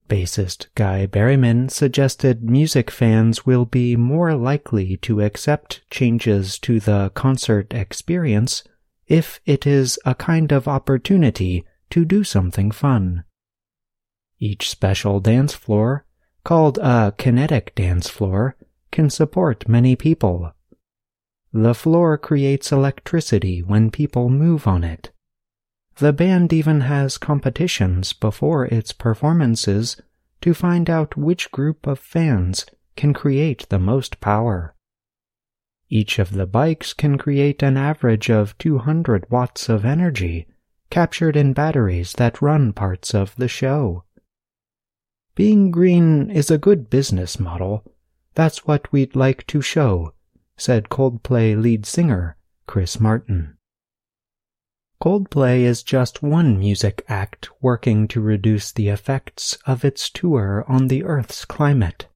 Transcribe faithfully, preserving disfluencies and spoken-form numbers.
Bassist Guy Berryman suggested music fans will be more likely to accept changes to the concert experience if it is a kind of opportunity to do something fun. Each special dance floor, called a kinetic dance floor, can support many people. The floor creates electricity when people move on it. The band even has competitions before its performances to find out which group of fans can create the most power. Each of the bikes can create an average of two hundred watts of energy, captured in batteries that run parts of the show. Being green is a good business model. That's what we'd like to show, said Coldplay lead singer Chris Martin. Coldplay is just one music act working to reduce the effects of its tour on the Earth's climate.